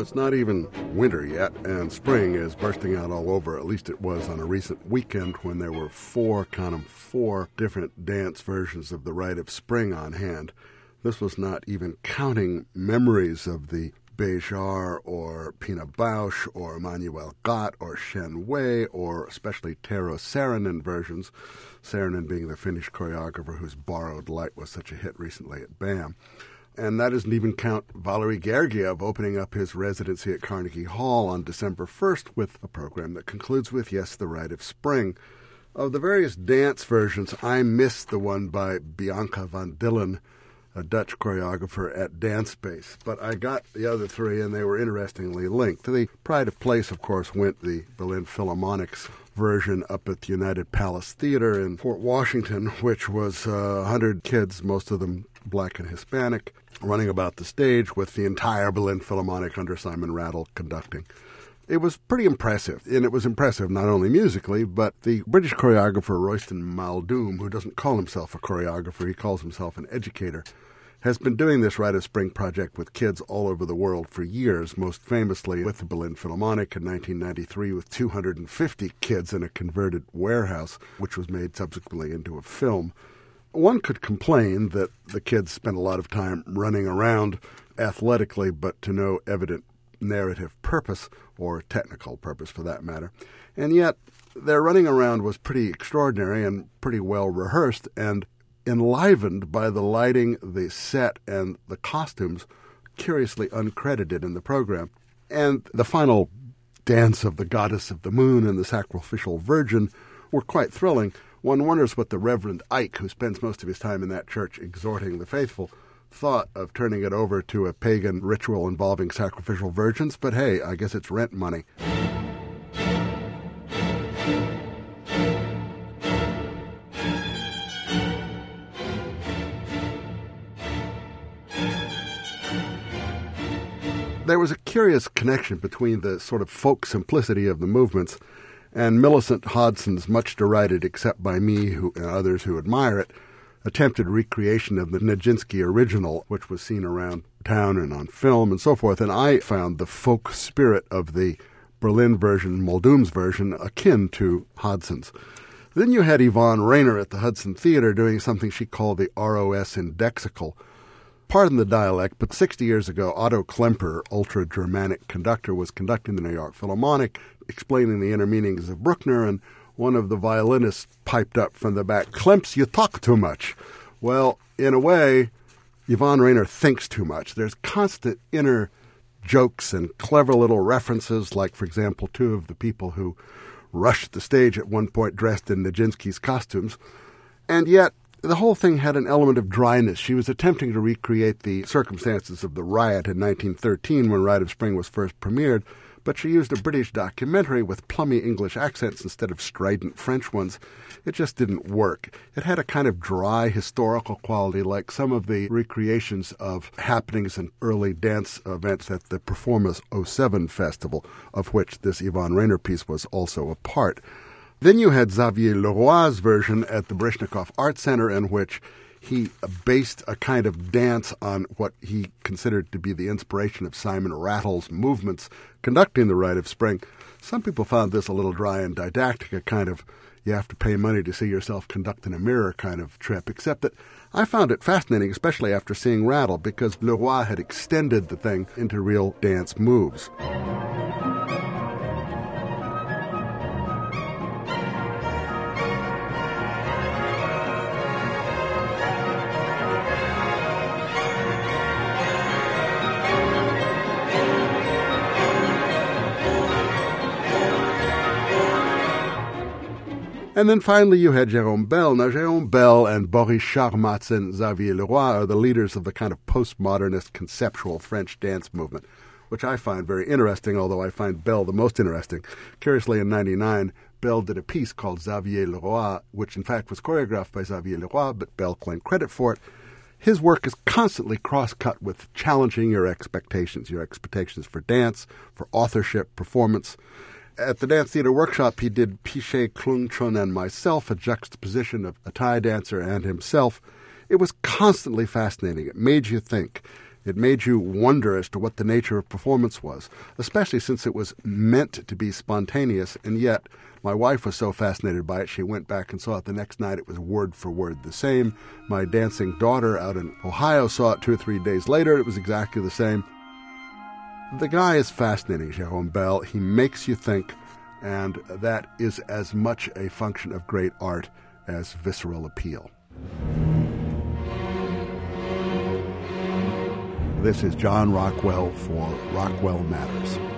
it's not even winter yet, and spring is bursting out all over. At least it was on a recent weekend when there were four different dance versions of the Rite of Spring on hand. This was not even counting memories of the Béjar or Pina Bausch or Manuel Gott or Shen Wei or especially Tero Saarinen versions, Saarinen being the Finnish choreographer whose Borrowed Light was such a hit recently at BAM. And that doesn't even count Valery Gergiev opening up his residency at Carnegie Hall on December 1st with a program that concludes with, yes, the Rite of Spring. Of the various dance versions, I missed the one by Bianca van Dillen, a Dutch choreographer at Dance Space. But I got the other three, and they were interestingly linked. To the pride of place, of course, went the Berlin Philharmonic's version up at the United Palace Theater in Fort Washington, which was 100 kids, most of them black and Hispanic, running about the stage with the entire Berlin Philharmonic under Simon Rattle conducting. It was pretty impressive, and it was impressive not only musically, but the British choreographer Royston Muldoon, who doesn't call himself a choreographer, he calls himself an educator, has been doing this Rite of Spring project with kids all over the world for years, most famously with the Berlin Philharmonic in 1993 with 250 kids in a converted warehouse, which was made subsequently into a film. One could complain that the kids spent a lot of time running around athletically, but to no evident narrative purpose, or technical purpose for that matter. And yet, their running around was pretty extraordinary and pretty well rehearsed and enlivened by the lighting, the set, and the costumes, curiously uncredited in the program. And the final dance of the Goddess of the Moon and the Sacrificial Virgin were quite thrilling. One wonders what the Reverend Ike, who spends most of his time in that church exhorting the faithful, thought of turning it over to a pagan ritual involving sacrificial virgins, but hey, I guess it's rent money. There was a curious connection between the sort of folk simplicity of the movements and Millicent Hodgson's much derided, except by me and others who admire it, attempted recreation of the Nijinsky original, which was seen around town and on film and so forth. And I found the folk spirit of the Berlin version, Muldoon's version, akin to Hodgson's. Then you had Yvonne Rainer at the Hudson Theater doing something she called the ROS Indexical. Pardon the dialect, but 60 years ago, Otto Klemper, ultra-Germanic conductor, was conducting the New York Philharmonic, explaining the inner meanings of Bruckner, and one of the violinists piped up from the back, "Klemps, you talk too much." Well, in a way, Yvonne Rainer thinks too much. There's constant inner jokes and clever little references, like, for example, two of the people who rushed the stage at one point dressed in Nijinsky's costumes. And yet, the whole thing had an element of dryness. She was attempting to recreate the circumstances of the riot in 1913 when Rite of Spring was first premiered, but she used a British documentary with plummy English accents instead of strident French ones. It just didn't work. It had a kind of dry historical quality like some of the recreations of happenings and early dance events at the Performers 07 Festival, of which this Yvonne Rainer piece was also a part. Then you had Xavier Leroy's version at the Baryshnikov Art Center, in which he based a kind of dance on what he considered to be the inspiration of Simon Rattle's movements conducting the Rite of Spring. Some people found this a little dry and didactic, a kind of you have to pay money to see yourself conduct in a mirror kind of trip, except that I found it fascinating, especially after seeing Rattle, because Leroy had extended the thing into real dance moves. And then finally you had Jérôme Bel. Now, Jérôme Bel and Boris Charmatz and Xavier Leroy are the leaders of the kind of postmodernist conceptual French dance movement, which I find very interesting, although I find Bel the most interesting. Curiously, in 1999, Bel did a piece called Xavier Leroy, which in fact was choreographed by Xavier Leroy, but Bel claimed credit for it. His work is constantly cross-cut with challenging your expectations for dance, for authorship, performance. At the Dance Theater Workshop, he did Piché, Klung Chun, and Myself, a juxtaposition of a Thai dancer and himself. It was constantly fascinating. It made you think. It made you wonder as to what the nature of performance was, especially since it was meant to be spontaneous, and yet my wife was so fascinated by it, she went back and saw it the next night. It was word for word the same. My dancing daughter out in Ohio saw it 2 or 3 days later. It was exactly the same. The guy is fascinating, Jérôme Bel. He makes you think, and that is as much a function of great art as visceral appeal. This is John Rockwell for Rockwell Matters.